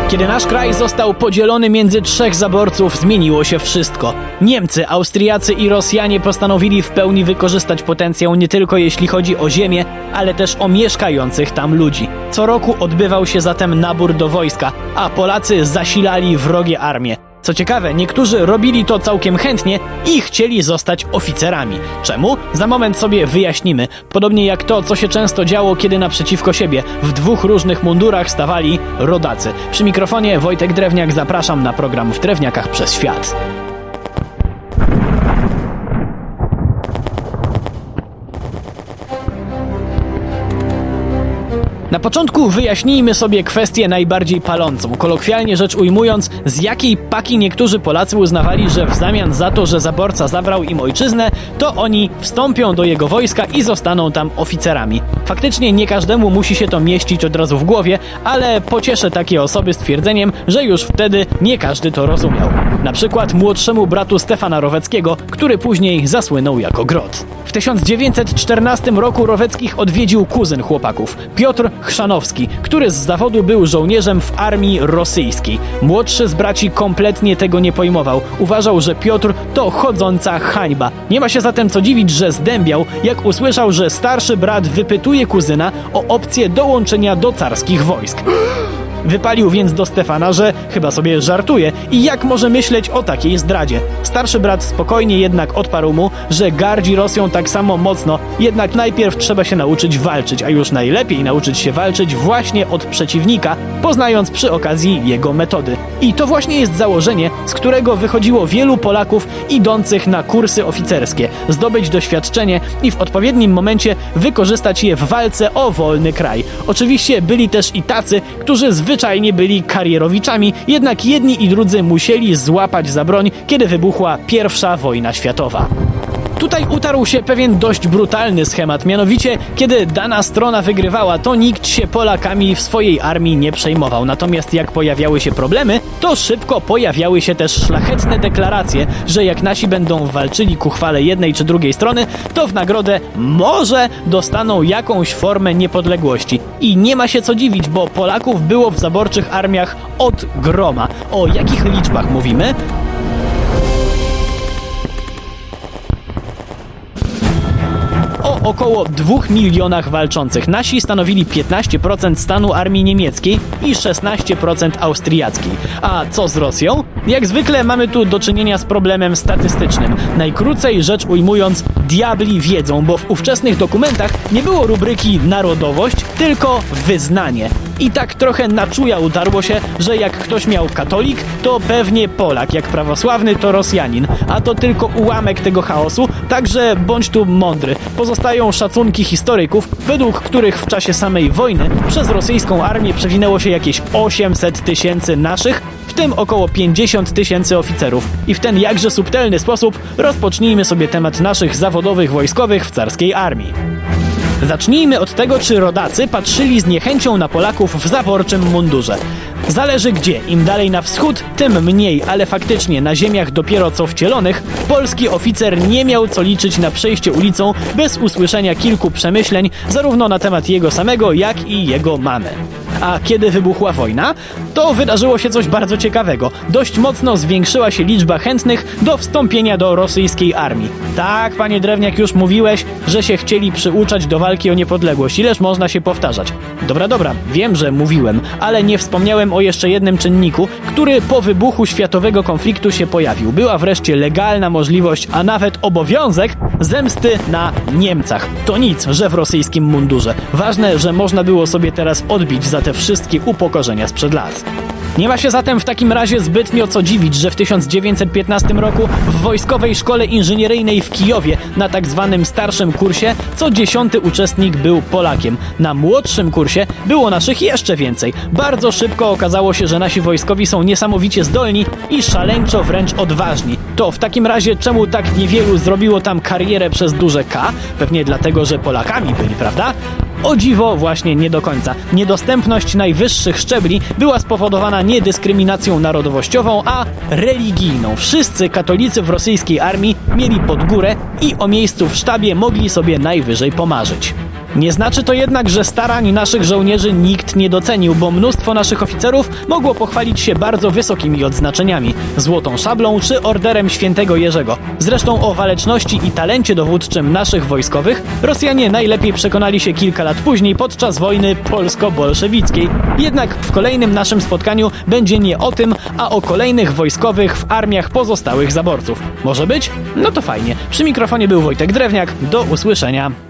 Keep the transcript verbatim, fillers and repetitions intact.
Kiedy nasz kraj został podzielony między trzech zaborców, zmieniło się wszystko. Niemcy, Austriacy i Rosjanie postanowili w pełni wykorzystać potencjał nie tylko jeśli chodzi o ziemię, ale też o mieszkających tam ludzi. Co roku odbywał się zatem nabór do wojska, a Polacy zasilali wrogie armie. Co ciekawe, niektórzy robili to całkiem chętnie i chcieli zostać oficerami. Czemu? Za moment sobie wyjaśnimy. Podobnie jak to, co się często działo, kiedy naprzeciwko siebie w dwóch różnych mundurach stawali rodacy. Przy mikrofonie Wojtek Drewniak, zapraszam na program W Drewniakach przez Świat. Na początku wyjaśnijmy sobie kwestię najbardziej palącą. Kolokwialnie rzecz ujmując, z jakiej paki niektórzy Polacy uznawali, że w zamian za to, że zaborca zabrał im ojczyznę, to oni wstąpią do jego wojska i zostaną tam oficerami. Faktycznie nie każdemu musi się to mieścić od razu w głowie, ale pocieszę takie osoby stwierdzeniem, że już wtedy nie każdy to rozumiał. Na przykład młodszemu bratu Stefana Roweckiego, który później zasłynął jako Grot. W tysiąc dziewięćset czternastym roku Roweckich odwiedził kuzyn chłopaków, Piotr Chrzanowski, który z zawodu był żołnierzem w armii rosyjskiej. Młodszy z braci kompletnie tego nie pojmował. Uważał, że Piotr to chodząca hańba. Nie ma się zatem co dziwić, że zdębiał, jak usłyszał, że starszy brat wypytuje kuzyna o opcję dołączenia do carskich wojsk. Wypalił więc do Stefana, że chyba sobie żartuje i jak może myśleć o takiej zdradzie. Starszy brat spokojnie jednak odparł mu, że gardzi Rosją tak samo mocno, jednak najpierw trzeba się nauczyć walczyć, a już najlepiej nauczyć się walczyć właśnie od przeciwnika, poznając przy okazji jego metody. I to właśnie jest założenie, z którego wychodziło wielu Polaków idących na kursy oficerskie, zdobyć doświadczenie i w odpowiednim momencie wykorzystać je w walce o wolny kraj. Oczywiście byli też i tacy, którzy zwyczajnie byli karierowiczami, jednak jedni i drudzy musieli złapać za broń, kiedy wybuchła pierwsza wojna światowa. Tutaj utarł się pewien dość brutalny schemat, mianowicie kiedy dana strona wygrywała, to nikt się Polakami w swojej armii nie przejmował. Natomiast jak pojawiały się problemy, to szybko pojawiały się też szlachetne deklaracje, że jak nasi będą walczyli ku chwale jednej czy drugiej strony, to w nagrodę może dostaną jakąś formę niepodległości. I nie ma się co dziwić, bo Polaków było w zaborczych armiach od groma. O jakich liczbach mówimy? O około dwóch milionach walczących. Nasi stanowili piętnaście procent stanu armii niemieckiej i szesnaście procent austriackiej. A co z Rosją? Jak zwykle mamy tu do czynienia z problemem statystycznym. Najkrócej rzecz ujmując, diabli wiedzą, bo w ówczesnych dokumentach nie było rubryki narodowość, tylko wyznanie. I tak trochę na czuja utarło się, że jak ktoś miał katolik, to pewnie Polak, jak prawosławny to Rosjanin. A to tylko ułamek tego chaosu, także bądź tu mądry. Pozostają szacunki historyków, według których w czasie samej wojny przez rosyjską armię przewinęło się jakieś osiemset tysięcy naszych, w tym około pięćdziesiąt tysięcy oficerów. I w ten jakże subtelny sposób rozpocznijmy sobie temat naszych zawodowych wojskowych w carskiej armii. Zacznijmy od tego, czy rodacy patrzyli z niechęcią na Polaków w zaborczym mundurze. Zależy gdzie, im dalej na wschód, tym mniej, ale faktycznie na ziemiach dopiero co wcielonych polski oficer nie miał co liczyć na przejście ulicą bez usłyszenia kilku przemyśleń zarówno na temat jego samego, jak i jego mamy. A kiedy wybuchła wojna, to wydarzyło się coś bardzo ciekawego. Dość mocno zwiększyła się liczba chętnych do wstąpienia do rosyjskiej armii. Tak, panie Drewniak, już mówiłeś, że się chcieli przyuczać do walki o niepodległość. Ileż można się powtarzać? Dobra, dobra, wiem, że mówiłem, ale nie wspomniałem o jeszcze jednym czynniku, który po wybuchu światowego konfliktu się pojawił. Była wreszcie legalna możliwość, a nawet obowiązek zemsty na Niemcach. To nic, że w rosyjskim mundurze. Ważne, że można było sobie teraz odbić za te wszystkie upokorzenia sprzed lat. Nie ma się zatem w takim razie zbytnio co dziwić, że w tysiąc dziewięćset piętnastym roku w Wojskowej Szkole Inżynieryjnej w Kijowie na tak zwanym starszym kursie co dziesiąty uczestnik był Polakiem. Na młodszym kursie było naszych jeszcze więcej. Bardzo szybko okazało się, że nasi wojskowi są niesamowicie zdolni i szaleńczo wręcz odważni. To w takim razie czemu tak niewielu zrobiło tam karierę przez duże K? Pewnie dlatego, że Polakami byli, prawda? O dziwo właśnie nie do końca. Niedostępność najwyższych szczebli była spowodowana nie dyskryminacją narodowościową, a religijną. Wszyscy katolicy w rosyjskiej armii mieli pod górę i o miejscu w sztabie mogli sobie najwyżej pomarzyć. Nie znaczy to jednak, że starań naszych żołnierzy nikt nie docenił, bo mnóstwo naszych oficerów mogło pochwalić się bardzo wysokimi odznaczeniami, złotą szablą czy orderem świętego Jerzego. Zresztą o waleczności i talencie dowódczym naszych wojskowych Rosjanie najlepiej przekonali się kilka lat później podczas wojny polsko-bolszewickiej. Jednak w kolejnym naszym spotkaniu będzie nie o tym, a o kolejnych wojskowych w armiach pozostałych zaborców. Może być? No to fajnie. Przy mikrofonie był Wojtek Drewniak. Do usłyszenia.